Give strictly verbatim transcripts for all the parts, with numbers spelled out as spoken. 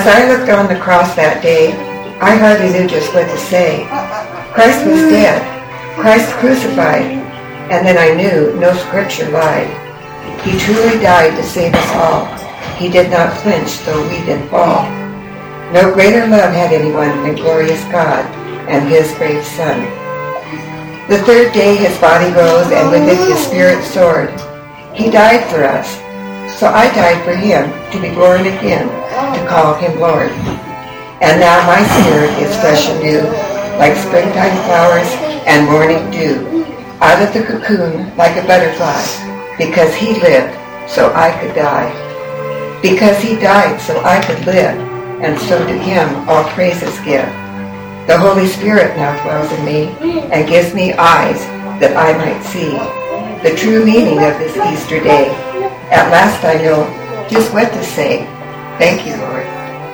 As I looked on the cross that day, I hardly knew just what to say. Christ was dead, Christ crucified, and then I knew no scripture lied. He truly died to save us all. He did not flinch, though we did fall. No greater love had anyone than glorious God and his brave Son. The third day his body rose, and with it his spirit soared. He died for us, so I died for him, to be born again, to call him Lord. And now my spirit is fresh and new, like springtime flowers and morning dew, out of the cocoon like a butterfly, because he lived, so I could die. Because he died, so I could live, and so to him all praises give. The Holy Spirit now dwells in me, and gives me eyes that I might see the true meaning of this Easter day. At last I know just what to say. Thank you, Lord.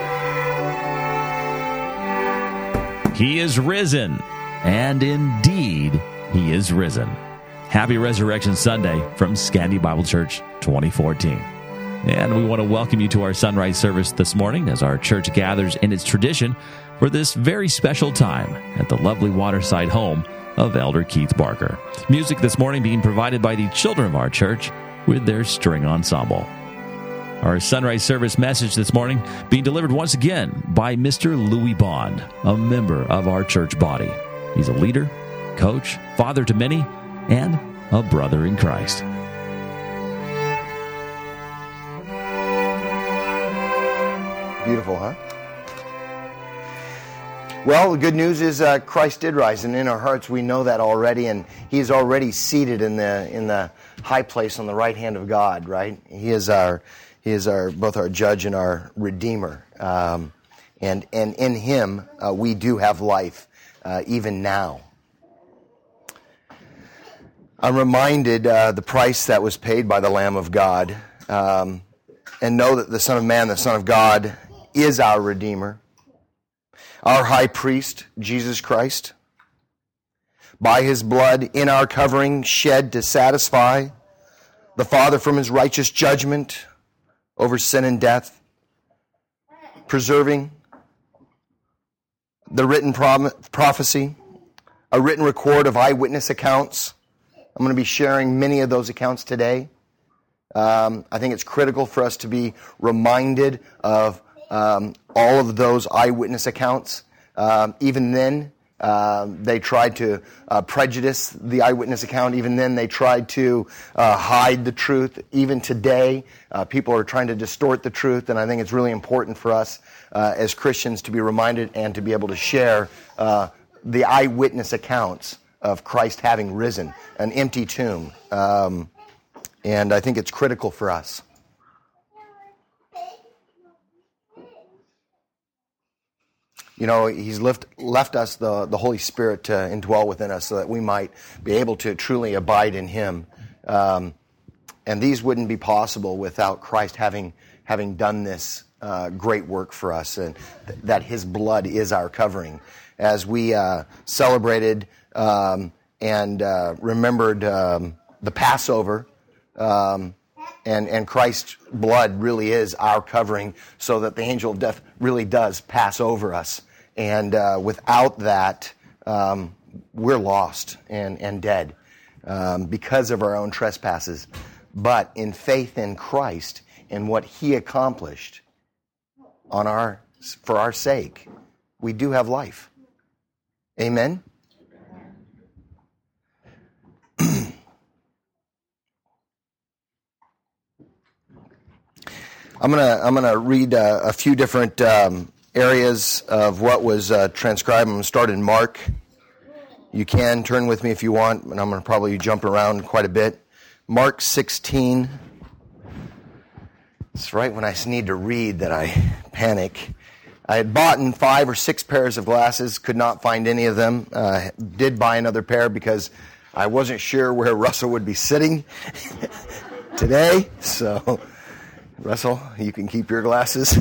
He is risen, and indeed, he is risen. Happy Resurrection Sunday from Scandia Bible Church twenty fourteen. And we want to welcome you to our sunrise service this morning as our church gathers in its tradition for this very special time at the lovely waterside home of Elder Keith Barker. Music this morning being provided by the children of our church with their string ensemble. Our sunrise service message this morning being delivered once again by Mister Louis Bond, a member of our church body. He's a leader, coach, father to many, and a brother in Christ. Beautiful, huh? Well, the good news is uh, Christ did rise, and in our hearts we know that already, and He is already seated in the in the high place on the right hand of God. Right? He is our He is our both our judge and our Redeemer, um, and and in Him uh, we do have life, uh, even now. I'm reminded uh, the price that was paid by the Lamb of God, um, and know that the Son of Man, the Son of God, is our Redeemer, our High Priest, Jesus Christ. By His blood in our covering, shed to satisfy the Father from His righteous judgment over sin and death, preserving the written prom- prophecy, a written record of eyewitness accounts. I'm going to be sharing many of those accounts today. Um, I think it's critical for us to be reminded of um, all of those eyewitness accounts. Um, even then, uh, they tried to uh, prejudice the eyewitness account. Even then, they tried to uh, hide the truth. Even today, uh, people are trying to distort the truth, and I think it's really important for us uh, as Christians to be reminded and to be able to share uh, the eyewitness accounts of Christ having risen, an empty tomb. Um, and I think it's critical for us. You know, He's left, left us the, the Holy Spirit to indwell within us so that we might be able to truly abide in Him. Um, and these wouldn't be possible without Christ having having done this uh, great work for us, and th- that His blood is our covering. As we uh, celebrated um, and uh, remembered um, the Passover, um, and, and Christ's blood really is our covering, so that the angel of death really does pass over us. And uh, without that, um, we're lost and, and dead um, because of our own trespasses. But in faith in Christ and what He accomplished on our for our sake, we do have life. Amen? I'm gonna I'm gonna read uh, a few different um, areas of what was uh, transcribed. I'm gonna start in Mark. You can turn with me if you want, and I'm gonna probably jump around quite a bit. Mark sixteen. It's right when I need to read that I panic. I had bought in five or six pairs of glasses, could not find any of them. Uh, did buy another pair because I wasn't sure where Russell would be sitting today. So, Russell, you can keep your glasses.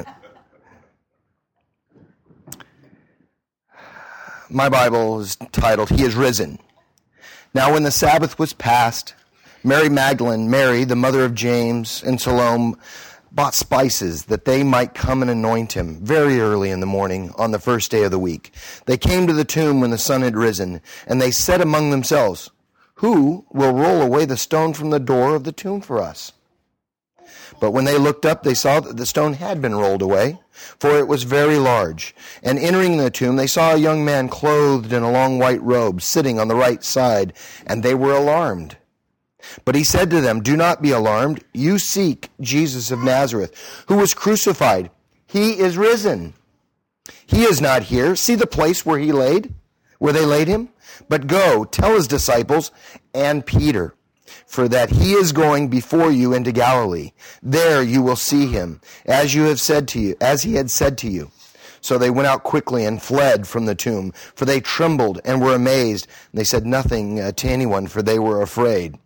My Bible is titled, He is Risen. Now when the Sabbath was past, Mary Magdalene, Mary, the mother of James, and Salome bought spices that they might come and anoint him very early in the morning on the first day of the week. They came to the tomb when the sun had risen, and they said among themselves, "Who will roll away the stone from the door of the tomb for us?" But when they looked up, they saw that the stone had been rolled away, for it was very large. And entering the tomb, they saw a young man clothed in a long white robe, sitting on the right side, and they were alarmed. But he said to them, "Do not be alarmed. You seek Jesus of Nazareth, who was crucified. He is risen. He is not here. See the place where he laid, where they laid him? But go, tell his disciples and Peter, for that he is going before you into Galilee. There you will see him, as you have said to you, as he had said to you." So they went out quickly and fled from the tomb, for they trembled and were amazed. And they said nothing uh, to anyone, for they were afraid.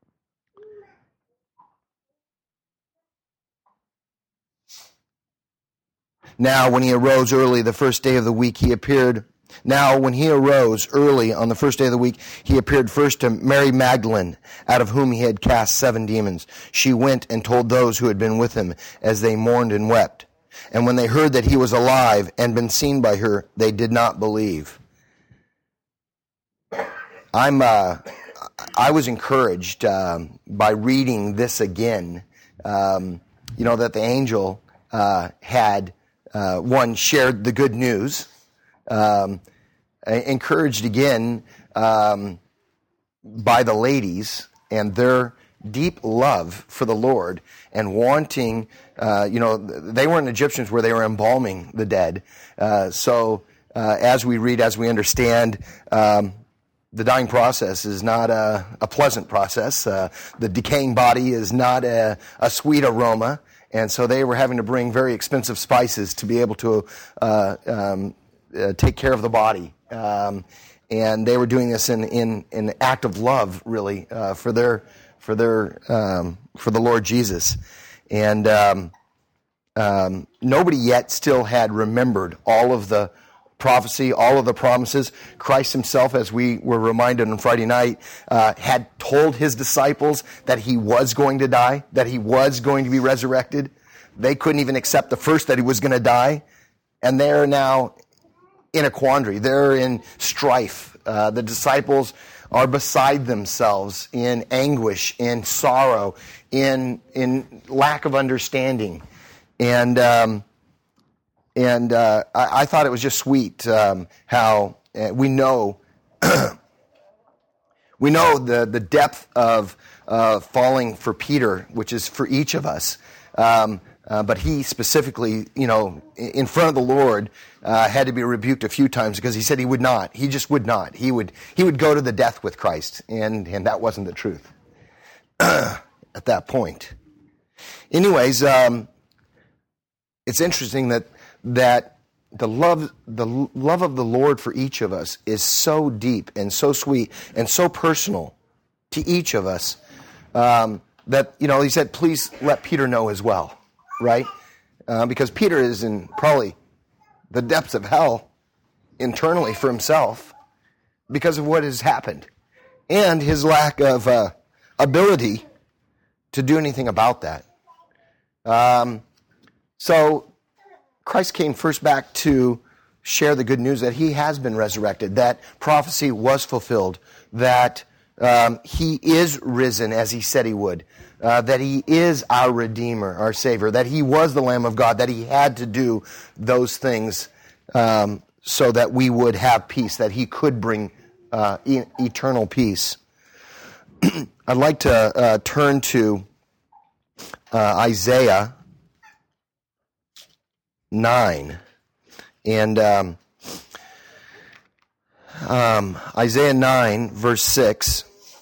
Now, when he arose early the first day of the week, he appeared Now, when he arose early on the first day of the week, he appeared first to Mary Magdalene, out of whom he had cast seven demons. She went and told those who had been with him as they mourned and wept. And when they heard that he was alive and been seen by her, they did not believe. I'm, uh, I was encouraged um, by reading this again, um, you know, that the angel uh, had, uh, one, shared the good news, Um, encouraged again um, by the ladies and their deep love for the Lord and wanting, uh, you know, they weren't Egyptians where they were embalming the dead. Uh, so uh, as we read, as we understand, um, the dying process is not a, a pleasant process. Uh, the decaying body is not a, a sweet aroma. And so they were having to bring very expensive spices to be able to uh, um, Uh, take care of the body, um, and they were doing this in in in act of love, really, uh, for their for their um, for the Lord Jesus, and um, um, nobody yet still had remembered all of the prophecy, all of the promises. Christ himself, as we were reminded on Friday night, uh, had told his disciples that he was going to die, that he was going to be resurrected. They couldn't even accept the first that he was going to die, and they're now in a quandary. They're in strife. Uh, the disciples are beside themselves in anguish, in sorrow, in in lack of understanding. And um, and uh, I, I thought it was just sweet um, how uh, we know we know the the depth of uh, falling for Peter, which is for each of us. Um, Uh, but he specifically, you know, in front of the Lord, uh, had to be rebuked a few times because he said he would not. He just would not. He would he would go to the death with Christ, and, and that wasn't the truth at that point. Anyways, um, it's interesting that that the love the love of the Lord for each of us is so deep and so sweet and so personal to each of us um, that, you know, he said, please let Peter know as well. Right? Uh, because Peter is in probably the depths of hell internally for himself because of what has happened and his lack of uh, ability to do anything about that. Um, so Christ came first back to share the good news that he has been resurrected, that prophecy was fulfilled, that um, he is risen as he said he would. Uh, that he is our Redeemer, our Savior, that he was the Lamb of God, that he had to do those things um, so that we would have peace, that he could bring uh, e- eternal peace. I'd like to uh, turn to uh, Isaiah nine. And um, um, Isaiah nine, verse six.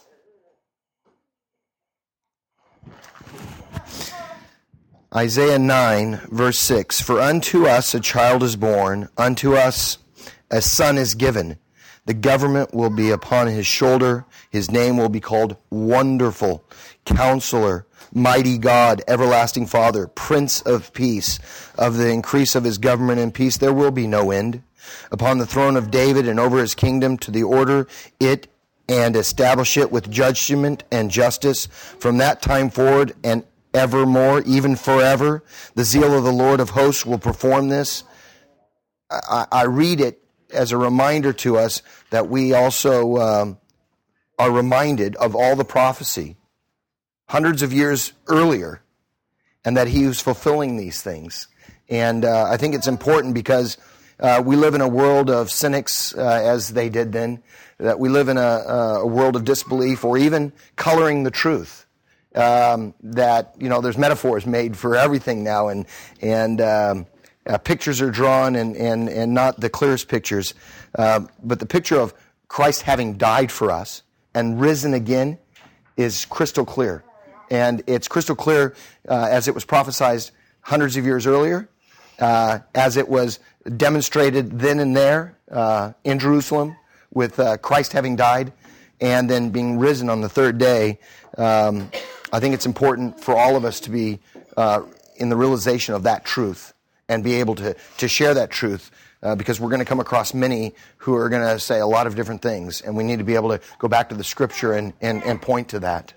Isaiah nine, verse six, "For unto us a child is born, unto us a son is given. The government will be upon his shoulder. His name will be called Wonderful, Counselor, Mighty God, Everlasting Father, Prince of Peace. Of the increase of his government and peace there will be no end. Upon the throne of David and over his kingdom, to the order it and establish it with judgment and justice from that time forward and evermore, even forever. The zeal of the Lord of hosts will perform this. I, I read it as a reminder to us that we also um, are reminded of all the prophecy hundreds of years earlier, and that he was fulfilling these things. And uh, I think it's important because uh, we live in a world of cynics, uh, as they did then, that we live in a, a world of disbelief or even coloring the truth. Um, that, you know, there's metaphors made for everything now, and and um, uh, pictures are drawn, and, and, and not the clearest pictures. Uh, but the picture of Christ having died for us and risen again is crystal clear. And it's crystal clear uh, as it was prophesied hundreds of years earlier, uh, as it was demonstrated then and there uh, in Jerusalem with uh, Christ having died and then being risen on the third day. Um, I think it's important for all of us to be uh, in the realization of that truth and be able to, to share that truth uh, because we're going to come across many who are going to say a lot of different things, and we need to be able to go back to the Scripture and, and, and point to that.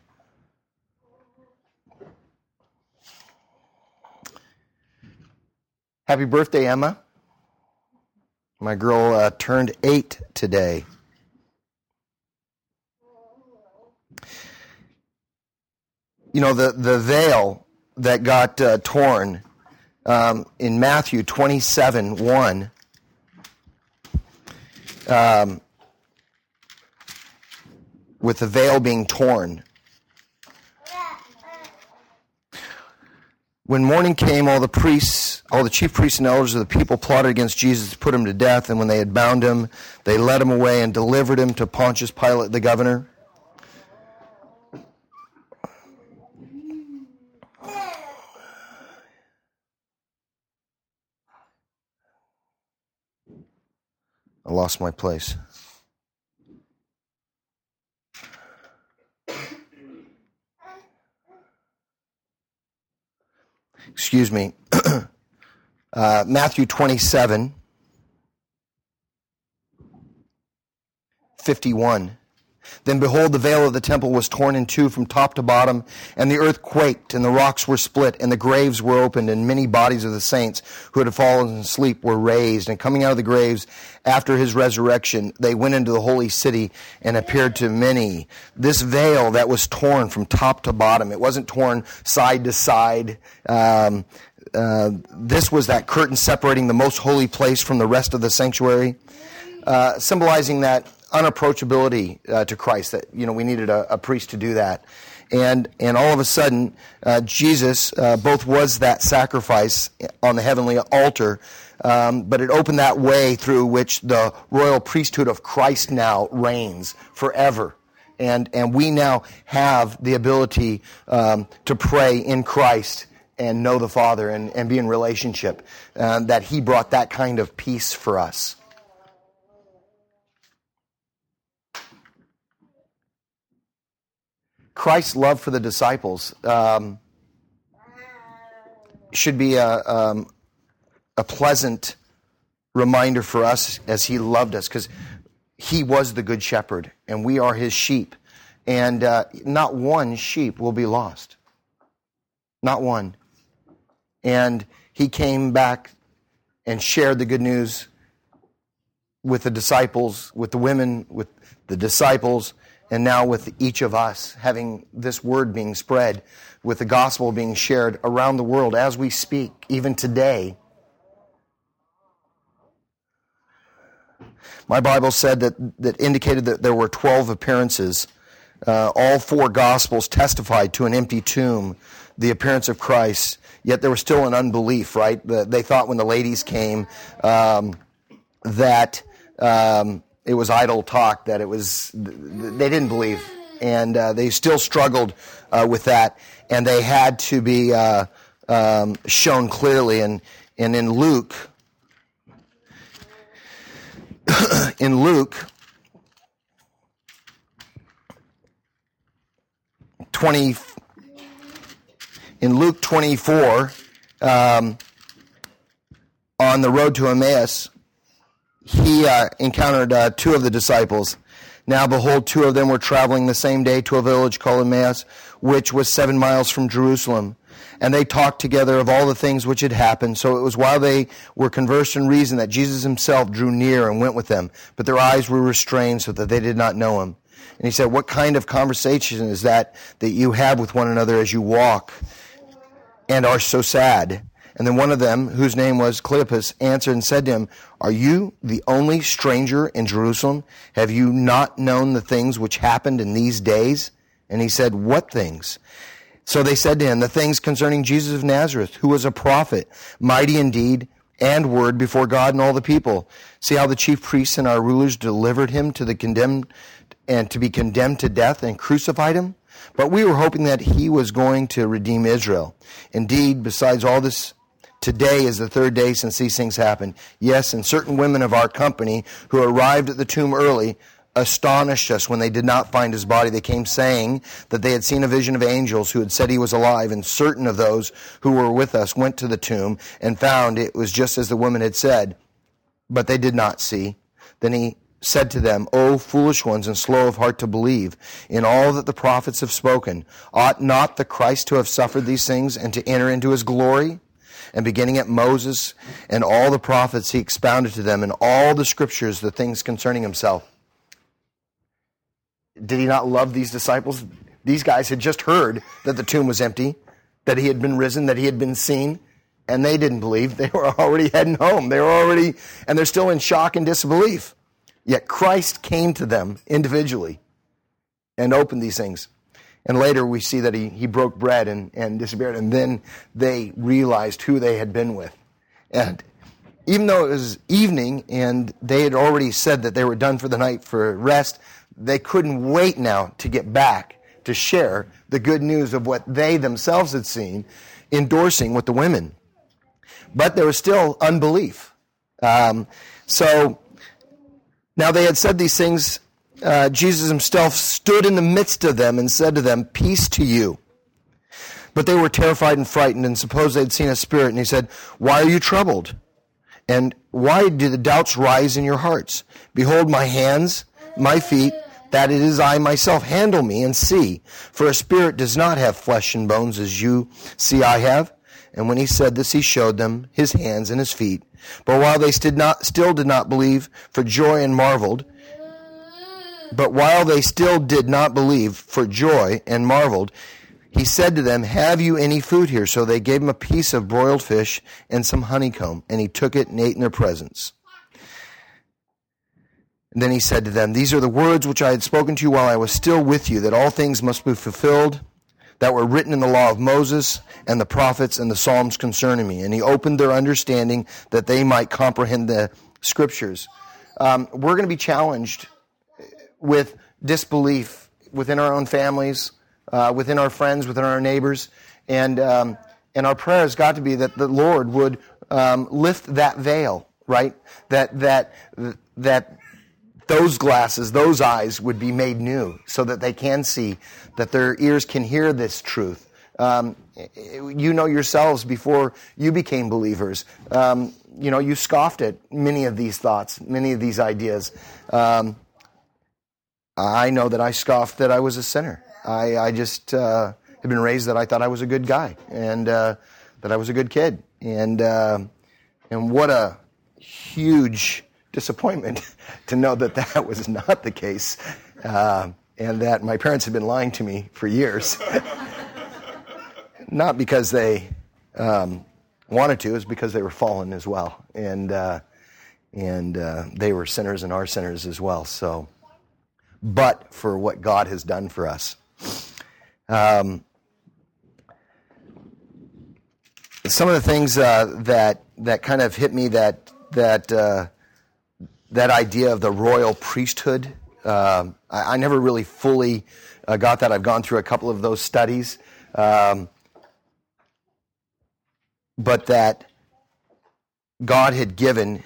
Happy birthday, Emma. My girl uh, turned eight today. You know, the, the veil that got uh, torn um, in Matthew twenty-seven one, um, with the veil being torn. When morning came, all the priests, all the chief priests and elders of the people plotted against Jesus to put him to death. And when they had bound him, they led him away and delivered him to Pontius Pilate, the governor. I lost my place. Excuse me, uh, Matthew twenty-seven, fifty-one. Then behold, the veil of the temple was torn in two from top to bottom, and the earth quaked, and the rocks were split, and the graves were opened, and many bodies of the saints who had fallen asleep were raised. And coming out of the graves after his resurrection, they went into the holy city and appeared to many. This veil that was torn from top to bottom, it wasn't torn side to side. Um, uh, this was that curtain separating the most holy place from the rest of the sanctuary, uh, symbolizing that unapproachability uh, to Christ, that, you know, we needed a, a priest to do that. And and all of a sudden, uh, Jesus uh, both was that sacrifice on the heavenly altar, um, but it opened that way through which the royal priesthood of Christ now reigns forever. And, and we now have the ability um, to pray in Christ and know the Father and, and be in relationship, uh, that he brought that kind of peace for us. Christ's love for the disciples um, should be a, um, a pleasant reminder for us as he loved us, because he was the good shepherd and we are his sheep, and uh, not one sheep will be lost. Not one. And he came back and shared the good news with the disciples, with the women, with the disciples, and now with each of us, having this word being spread, with the gospel being shared around the world as we speak, even today. My Bible said that, that indicated that there were twelve appearances. Uh, all four gospels testified to an empty tomb, the appearance of Christ. Yet there was still an unbelief, right? The, they thought when the ladies came um, that... Um, it was idle talk, that it was, they didn't believe. And uh, they still struggled uh, with that. And they had to be uh, um, shown clearly. And, and in Luke, in Luke twenty, in Luke twenty-four, um, on the road to Emmaus, he uh, encountered uh, two of the disciples. Now behold, two of them were traveling the same day to a village called Emmaus, which was seven miles from Jerusalem. And they talked together of all the things which had happened. So it was while they were conversing and reasoned that Jesus himself drew near and went with them. But their eyes were restrained so that they did not know him. And he said, what kind of conversation is that that you have with one another as you walk and are so sad? And then one of them, whose name was Cleopas, answered and said to him, are you the only stranger in Jerusalem? Have you not known the things which happened in these days? And he said, what things? So they said to him, the things concerning Jesus of Nazareth, who was a prophet, mighty in deed and word before God and all the people. See how the chief priests and our rulers delivered him to the condemned and to be condemned to death and crucified him? But we were hoping that he was going to redeem Israel. Indeed, besides all this, today is the third day since these things happened. Yes, and certain women of our company who arrived at the tomb early astonished us when they did not find his body. They came saying that they had seen a vision of angels who had said he was alive, and certain of those who were with us went to the tomb and found it was just as the woman had said, but they did not see. Then he said to them, O foolish ones and slow of heart to believe in all that the prophets have spoken. Ought not the Christ to have suffered these things and to enter into his glory? And beginning at Moses and all the prophets, he expounded to them in all the scriptures the things concerning himself. Did he not love these disciples? These guys had just heard that the tomb was empty, that he had been risen, that he had been seen, and they didn't believe. They were already heading home. They were already, and they're still in shock and disbelief. Yet Christ came to them individually and opened these things. And later we see that he, he broke bread and, and disappeared, and then they realized who they had been with. And even though it was evening and they had already said that they were done for the night for rest, they couldn't wait now to get back to share the good news of what they themselves had seen, endorsing with the women. But there was still unbelief. Um, so now they had said these things. Uh, Jesus himself stood in the midst of them and said to them, peace to you. But they were terrified and frightened and supposed they had seen a spirit. And he said, why are you troubled? And why do the doubts rise in your hearts? Behold my hands, my feet, that it is I myself. Handle me and see. For a spirit does not have flesh and bones as you see I have. And when he said this, he showed them his hands and his feet. But while they still, not, still did not believe for joy and marveled, but while they still did not believe for joy and marveled, he said to them, have you any food here? So they gave him a piece of broiled fish and some honeycomb, and he took it and ate in their presence. And then he said to them, these are the words which I had spoken to you while I was still with you, that all things must be fulfilled that were written in the law of Moses and the prophets and the Psalms concerning me. And he opened their understanding that they might comprehend the scriptures. Um, we're going to be challenged with disbelief within our own families, uh, within our friends, within our neighbors. And um, and our prayer has got to be that the Lord would um, lift that veil, right? That that that those glasses, those eyes would be made new so that they can see, that their ears can hear this truth. Um, you know yourselves before you became believers. Um, you know, you scoffed at many of these thoughts, many of these ideas. Um, I know that I scoffed that I was a sinner. I, I just uh, had been raised that I thought I was a good guy and uh, that I was a good kid. And uh, and what a huge disappointment to know that that was not the case, uh, and that my parents had been lying to me for years. Not because they um, wanted to, it's because they were fallen as well, and uh, and uh, they were sinners and are sinners as well. So, but for what God has done for us, um, some of the things uh, that that kind of hit me that that. Uh, That idea of the royal priesthood, uh, I, I never really fully uh, got that. I've gone through a couple of those studies. Um, but that God had given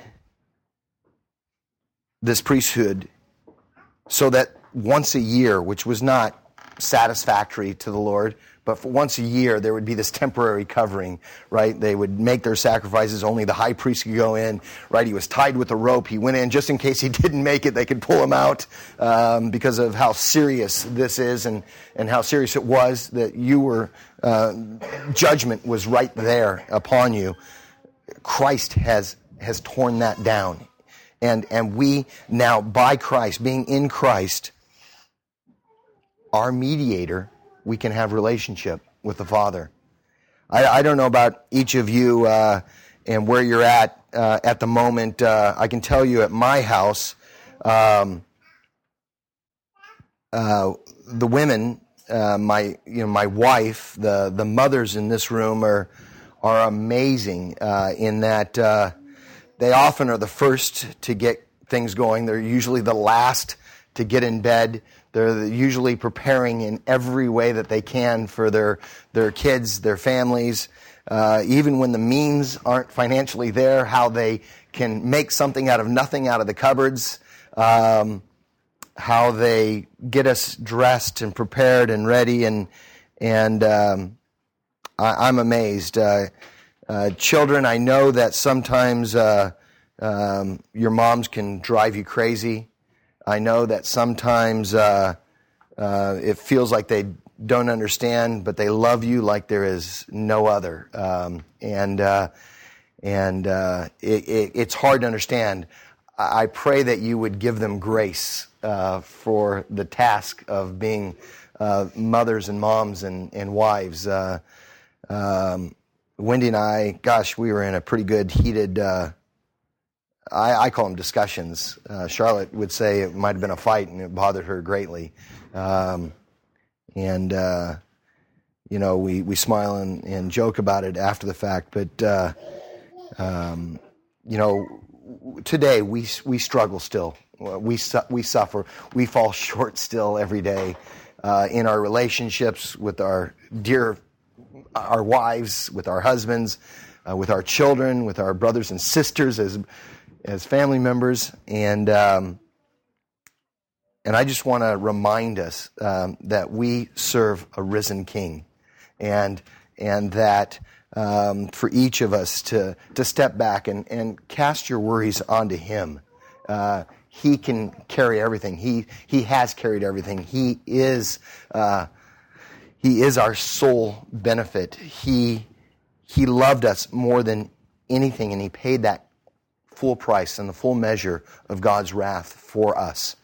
this priesthood so that once a year, which was not satisfactory to the Lord, but for once a year there would be this temporary covering, right? They would make their sacrifices. Only the high priest could go in, right? He was tied with a rope. He went in just in case he didn't make it. They could pull him out um, because of how serious this is and, and how serious it was that you were, uh, judgment was right there upon you. Christ has has torn that down. And and we now, by Christ, being in Christ, our mediator, we can have relationship with the Father. I, I don't know about each of you uh, and where you're at uh, at the moment. Uh, I can tell you at my house, um, uh, the women, uh, my you know my wife, the the mothers in this room are are amazing uh, in that uh, they often are the first to get things going. They're usually the last to get in bed. They're usually preparing in every way that they can for their their kids, their families, uh, even when the means aren't financially there, how they can make something out of nothing out of the cupboards, um, how they get us dressed and prepared and ready, and and um, I, I'm amazed. Uh, uh, children, I know that sometimes uh, um, your moms can drive you crazy. I know that sometimes uh, uh, it feels like they don't understand, but they love you like there is no other. Um, and uh, and uh, it, it, it's hard to understand. I pray that you would give them grace uh, for the task of being uh, mothers and moms and, and wives. Uh, um, Wendy and I, gosh, we were in a pretty good heated uh I, I call them discussions. Uh, Charlotte would say it might have been a fight, and it bothered her greatly. Um, and, uh, you know, we, we smile and, and joke about it after the fact. But, uh, um, you know, today we we struggle still. We, su- we suffer. We fall short still every day uh, in our relationships with our dear, our wives, with our husbands, uh, with our children, with our brothers and sisters as as family members, and um, and I just want to remind us um, that we serve a risen King, and and that um, for each of us to to step back and, and cast your worries onto Him. Uh, he can carry everything. He He has carried everything. He is uh, He is our sole benefit. He He loved us more than anything, and He paid that full price and the full measure of God's wrath for us.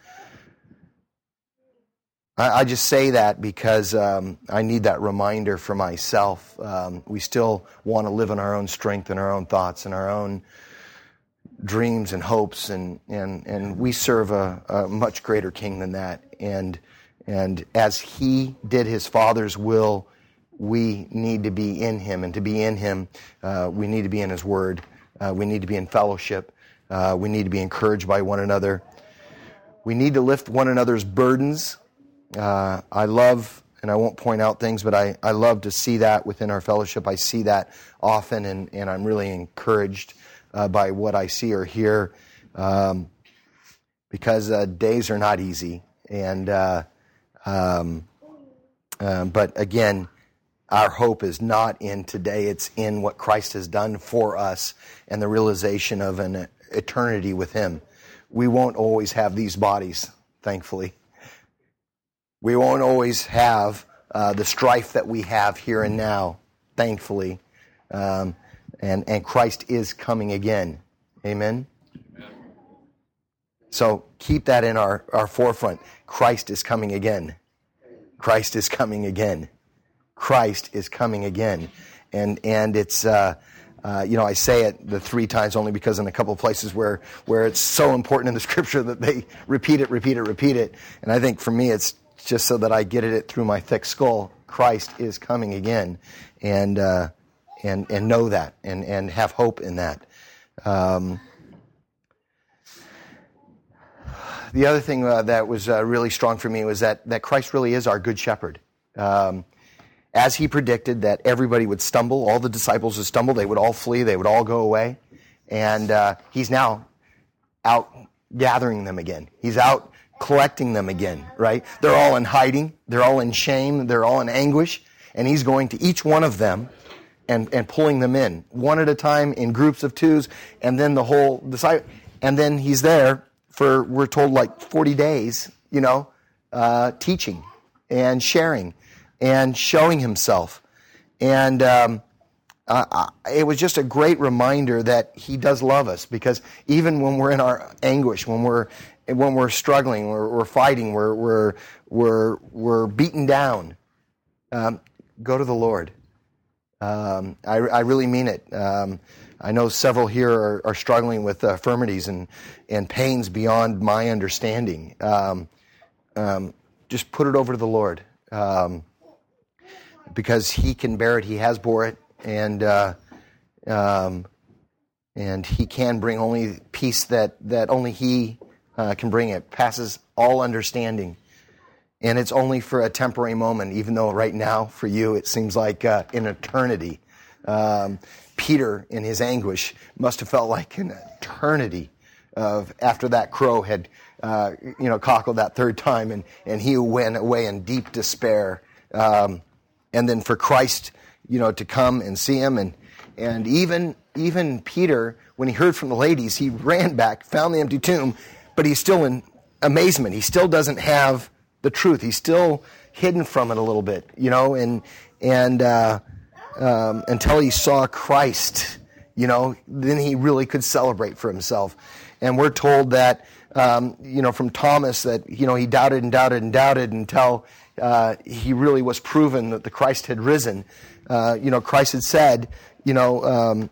I, I just say that because um, I need that reminder for myself. Um, we still want to live in our own strength and our own thoughts and our own dreams and hopes, and and, and we serve a, a much greater King than that. And and as He did His Father's will, we need to be in Him, and to be in Him, uh, we need to be in His Word. Uh, we need to be in fellowship. Uh, we need to be encouraged by one another. We need to lift one another's burdens. Uh, I love, and I won't point out things, but I, I love to see that within our fellowship. I see that often, and, and I'm really encouraged uh, by what I see or hear, um, because uh, days are not easy. And uh, um, uh, but again, our hope is not in today. It's in what Christ has done for us and the realization of an eternity with Him. We won't always have these bodies, thankfully. We won't always have uh, the strife that we have here and now, thankfully. Um, and, and Christ is coming again. Amen? Amen. So keep that in our, our forefront. Christ is coming again. Christ is coming again. Christ is coming again. And and it's, uh, uh, you know, I say it the three times only because in a couple of places where, where it's so important in the Scripture that they repeat it, repeat it, repeat it. And I think for me it's just so that I get it through my thick skull. Christ is coming again. And uh, and and know that and, and have hope in that. Um, the other thing uh, that was uh, really strong for me was that, that Christ really is our good shepherd. Um As He predicted that everybody would stumble, all the disciples would stumble, they would all flee, they would all go away. And uh, He's now out gathering them again. He's out collecting them again, right? They're all in hiding. They're all in shame. They're all in anguish. and he's going to each one of them and, and pulling them in, one at a time in groups of twos, and then the whole disciple, and then he's there for, we're told, like forty days, you know, uh, teaching and sharing and showing himself. And um, uh, it was just a great reminder that he does love us, because even when we're in our anguish, when we're when we're struggling, we're, we're fighting, we're we're we're we're beaten down, um, go to the Lord. Um, I, I really mean it. Um, I know several here are, are struggling with uh, infirmities and and pains beyond my understanding. Um, um, just put it over to the Lord, um, because He can bear it. He has bore it, and uh, um, and He can bring only peace that that only He uh, can bring. It passes all understanding. And it's only for a temporary moment, even though right now, for you, it seems like uh, an eternity. Um, Peter, in his anguish, must have felt like an eternity of after that crow had, uh, you know, cockled that third time, and, and he went away in deep despair. Um, and then for Christ, you know, to come and see him, and and even even Peter, when he heard from the ladies, he ran back, found the empty tomb, but he's still in amazement. He still doesn't have the truth. He's still hidden from it a little bit, you know, and and uh, um, until he saw Christ, you know, then he really could celebrate for himself. And we're told that, um, you know, from Thomas that, you know, he doubted and doubted and doubted until uh, he really was proven that the Christ had risen. Uh, you know, Christ had said, you know, um,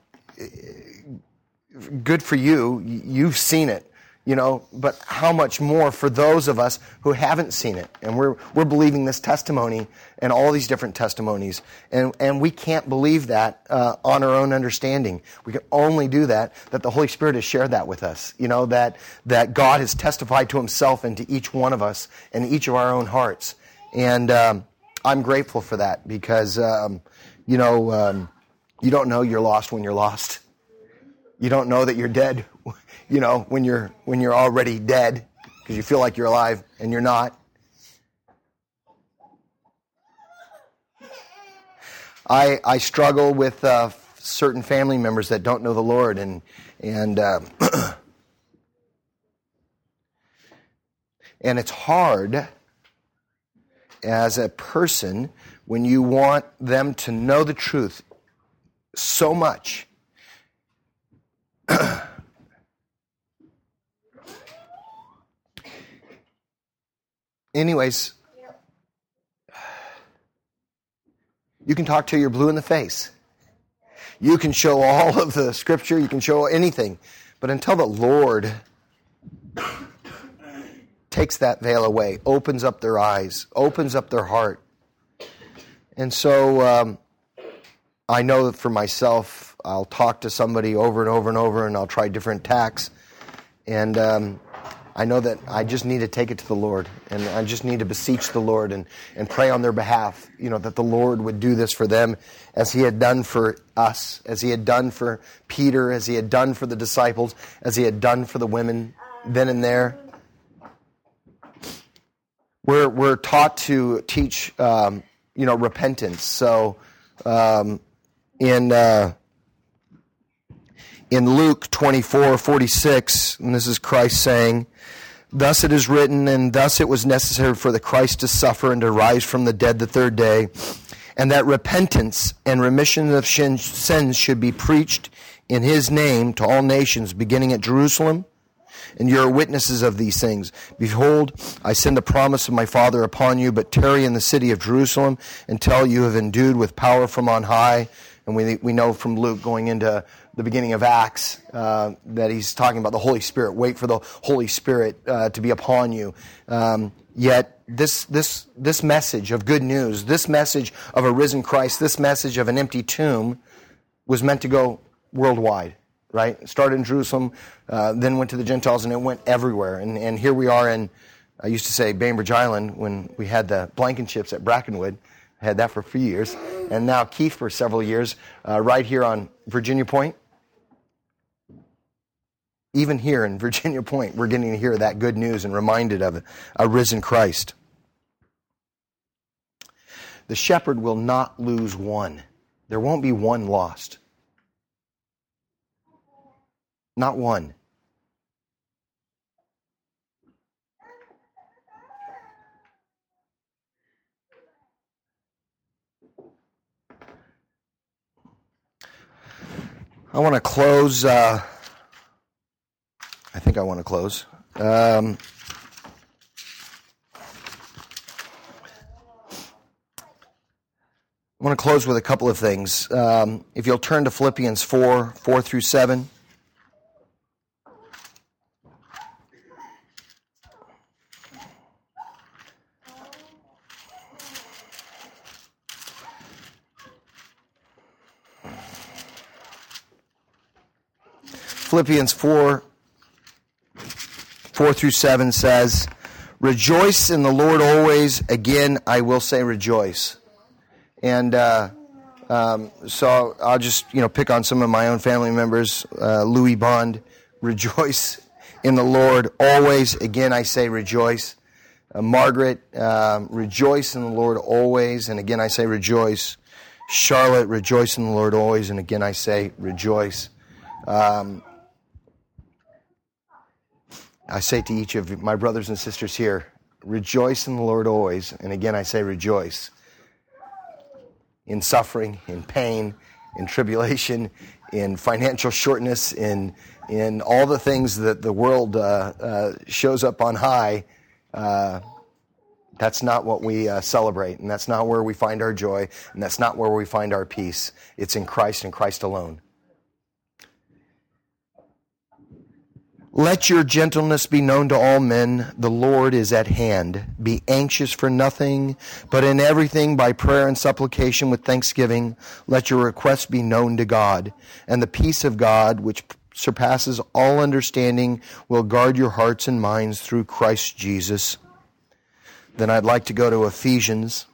good for you, you've seen it. You know, but how much more for those of us who haven't seen it? And we're we're believing this testimony and all these different testimonies, and and we can't believe that uh, on our own understanding. We can only do that that the Holy Spirit has shared that with us. You know, that that God has testified to Himself into each one of us and each of our own hearts, and um, I'm grateful for that, because um, you know um, you don't know you're lost when you're lost. You don't know that you're dead. You know, when you're when you're already dead, because you feel like you're alive and you're not. I I struggle with uh, certain family members that don't know the Lord, and and uh, and it's hard as a person when you want them to know the truth so much. Anyways, you can talk till you're blue in the face. You can show all of the Scripture. You can show anything. But until the Lord takes that veil away, opens up their eyes, opens up their heart. And so um, I know that for myself, I'll talk to somebody over and over and over, and I'll try different tacks. And um, I know that I just need to take it to the Lord, and I just need to beseech the Lord and, and pray on their behalf, you know, that the Lord would do this for them as He had done for us, as He had done for Peter, as He had done for the disciples, as He had done for the women then and there. We're we're taught to teach, um, you know, repentance. So um, in uh, in Luke twenty-four forty-six, and this is Christ saying, "Thus it is written, and thus it was necessary for the Christ to suffer and to rise from the dead the third day, and that repentance and remission of sins should be preached in His name to all nations, beginning at Jerusalem. And you are witnesses of these things. Behold, I send the promise of my Father upon you, but tarry in the city of Jerusalem until you have endued with power from on high." And we we know from Luke going into the beginning of Acts uh, that he's talking about the Holy Spirit. Wait for the Holy Spirit uh, to be upon you. Um, yet this this this message of good news, this message of a risen Christ, this message of an empty tomb was meant to go worldwide. Right? It started in Jerusalem, uh, then went to the Gentiles, and it went everywhere. And and here we are in, I used to say Bainbridge Island when we had the Blankenships at Brackenwood. I had that for a few years. And now Keith for several years, uh, right here on Virginia Point. Even here in Virginia Point, we're getting to hear that good news and reminded of it, a risen Christ. the shepherd will not lose one. There won't be one lost. Not one. I want to close. Uh, I think I want to close. Um, I want to close with a couple of things. Um, if you'll turn to Philippians four, four through seven. Philippians four, four through seven says, "Rejoice in the Lord always. Again, I will say rejoice." And uh, um, so I'll just, you know, pick on some of my own family members. Uh, Louis Bond, rejoice in the Lord always. Again, I say rejoice. Uh, Margaret, um, rejoice in the Lord always. And again, I say rejoice. Charlotte, rejoice in the Lord always. And again, I say rejoice. Um, I say to each of my brothers and sisters here, rejoice in the Lord always. And again, I say rejoice. In suffering, in pain, in tribulation, in financial shortness, in in all the things that the world uh, uh, shows up on high, uh, that's not what we uh, celebrate, and that's not where we find our joy, and that's not where we find our peace. It's in Christ and Christ alone. Let your gentleness be known to all men. The Lord is at hand. Be anxious for nothing, but in everything by prayer and supplication with thanksgiving, let your requests be known to God. And the peace of God, which surpasses all understanding, will guard your hearts and minds through Christ Jesus. Then I'd like to go to Ephesians.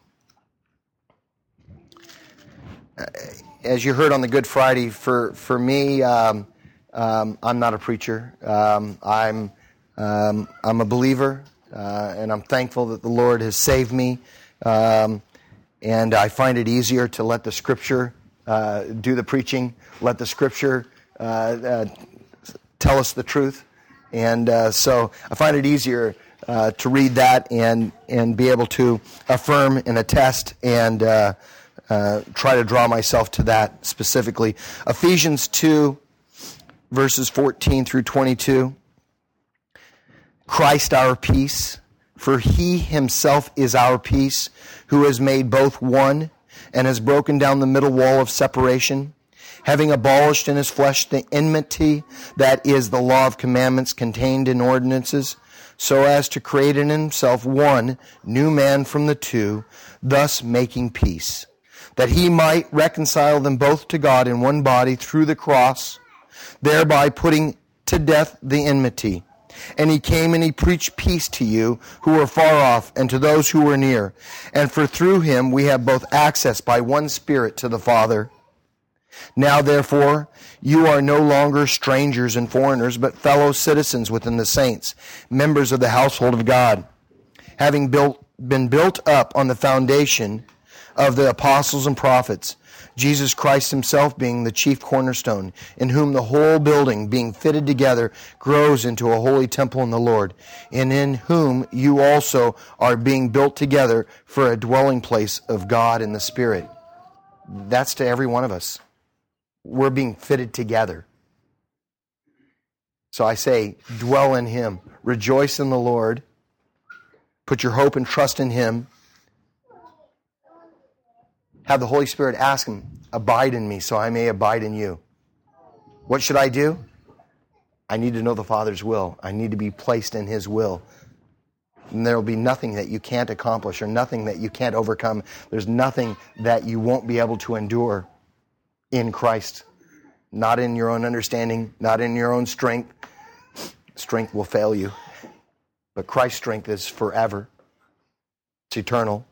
As you heard on the Good Friday, for, for me, um, Um, I'm not a preacher. Um, I'm um, I'm a believer, uh, and I'm thankful that the Lord has saved me. Um, and I find it easier to let the Scripture uh, do the preaching, let the Scripture uh, uh, tell us the truth. And uh, so I find it easier uh, to read that and and be able to affirm and attest and uh, uh, try to draw myself to that specifically. Ephesians two. Verses fourteen through twenty-two. Christ our peace, for he himself is our peace, who has made both one and has broken down the middle wall of separation, having abolished in his flesh the enmity, that is the law of commandments contained in ordinances, so as to create in himself one new man from the two, thus making peace, that he might reconcile them both to God in one body through the cross, thereby putting to death the enmity. And he came and he preached peace to you who were far off and to those who were near. And for through him we have both access by one Spirit to the Father. Now therefore you are no longer strangers and foreigners, but fellow citizens within the saints, members of the household of God, having built, been built up on the foundation of the apostles and prophets, Jesus Christ himself being the chief cornerstone, in whom the whole building, being fitted together, grows into a holy temple in the Lord, and in whom you also are being built together for a dwelling place of God in the Spirit. That's to every one of us. We're being fitted together. So I say, dwell in him. Rejoice in the Lord. Put your hope and trust in him. Have the Holy Spirit ask him, abide in me so I may abide in you. What should I do? I need to know the Father's will. I need to be placed in his will. And there will be nothing that you can't accomplish or nothing that you can't overcome. There's nothing that you won't be able to endure in Christ. Not in your own understanding, not in your own strength. Strength will fail you. But Christ's strength is forever. It's eternal.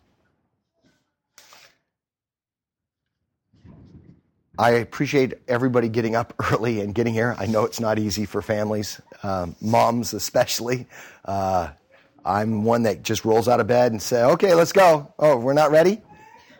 I appreciate everybody getting up early and getting here. I know it's not easy for families, um, moms especially. Uh, I'm one that just rolls out of bed and says, okay, let's go. Oh, we're not ready?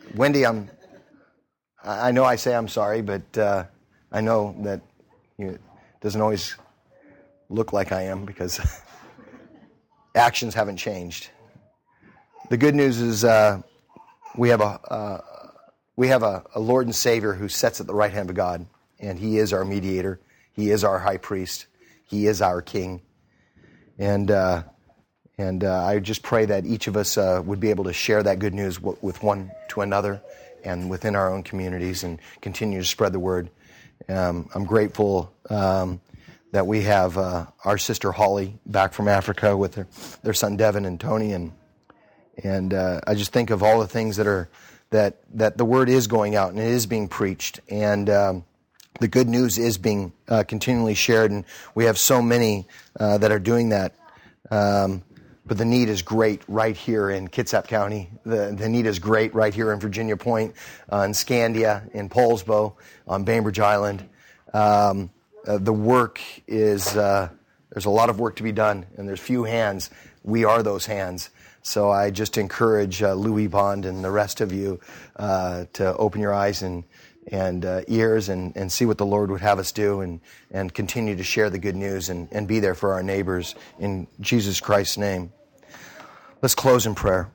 Wendy, I'm. I know I say I'm sorry, but uh, I know that you know, it doesn't always look like I am because actions haven't changed. The good news is uh, we have a uh, we have a, a Lord and Savior who sits at the right hand of God, and He is our mediator. He is our high priest. He is our King, and uh, and uh, I just pray that each of us uh, would be able to share that good news w- with one to another, and within our own communities, and continue to spread the word. Um, I'm grateful um, that we have uh, our sister Holly back from Africa with their, their son Devin and Tony, and and uh, I just think of all the things that are that that the word is going out and it is being preached, and um, the good news is being uh, continually shared, and we have so many uh, that are doing that. Um, But the need is great right here in Kitsap County. The, the need is great right here in Virginia Point, uh, in Scandia, in Paulsbo, on Bainbridge Island. Um, uh, the work is, uh, there's a lot of work to be done, and there's few hands. We are those hands. So I just encourage uh, Louis Bond and the rest of you uh, to open your eyes and and uh, ears and, and see what the Lord would have us do, and, and continue to share the good news and, and be there for our neighbors in Jesus Christ's name. Let's close in prayer.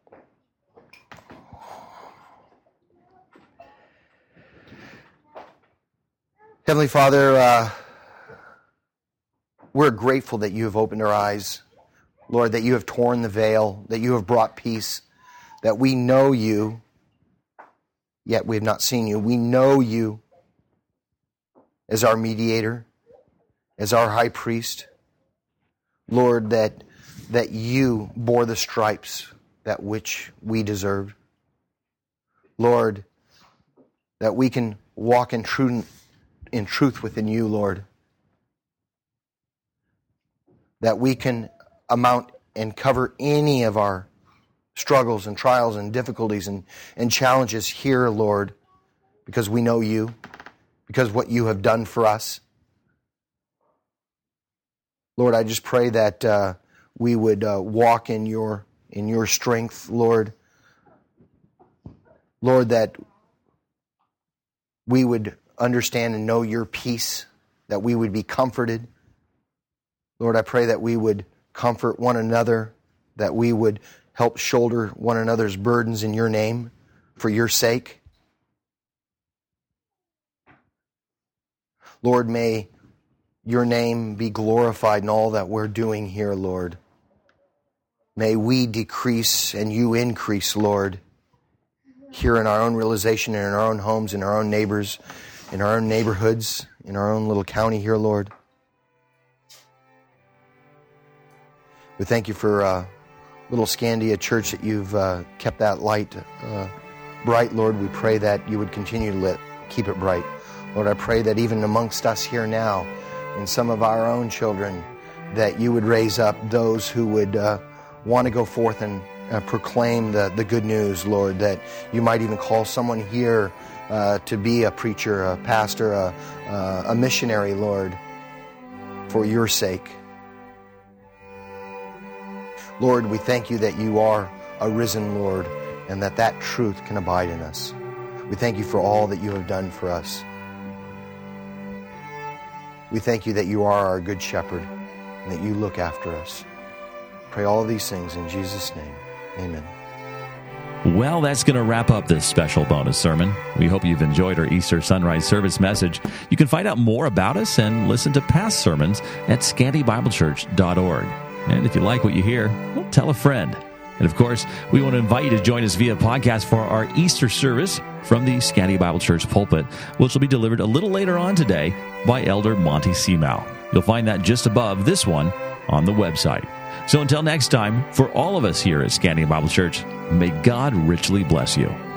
Heavenly Father, uh, we're grateful that you have opened our eyes, Lord, that you have torn the veil, that you have brought peace, that we know you, yet we have not seen you. We know you as our mediator, as our high priest. Lord, that that you bore the stripes that which we deserved. Lord, that we can walk in truth, in truth within you, Lord. That we can amount and cover any of our struggles and trials and difficulties and, and challenges here, Lord, because we know you, because what you have done for us. Lord, I just pray that uh, we would uh, walk in your in your strength, Lord. Lord, that we would understand and know your peace, that we would be comforted. Lord, I pray that we would comfort one another, that we would help shoulder one another's burdens in your name, for your sake. Lord, may your name be glorified in all that we're doing here, Lord. May we decrease and you increase, Lord, here in our own realization, in our own homes, in our own neighbors, in our own neighborhoods, in our own little county here, Lord. We thank you for uh, little Scandia Church, that you've uh, kept that light uh, bright, Lord. We pray that you would continue to let, keep it bright. Lord, I pray that even amongst us here now, and some of our own children, that you would raise up those who would uh, want to go forth and uh, proclaim the, the good news, Lord, that you might even call someone here uh, to be a preacher, a pastor, a, uh, a missionary, Lord, for your sake. Lord, we thank you that you are a risen Lord, and that that truth can abide in us. We thank you for all that you have done for us. We thank you that you are our good shepherd and that you look after us. Pray all of these things in Jesus' name. Amen. Well, that's going to wrap up this special bonus sermon. We hope you've enjoyed our Easter Sunrise Service message. You can find out more about us and listen to past sermons at scanty bible church dot org. And if you like what you hear, well, tell a friend. And of course, we want to invite you to join us via podcast for our Easter service from the Scanty Bible Church pulpit, which will be delivered a little later on today by Elder Monty Seamow. You'll find that just above this one on the website. So until next time, for all of us here at Scanty Bible Church, may God richly bless you.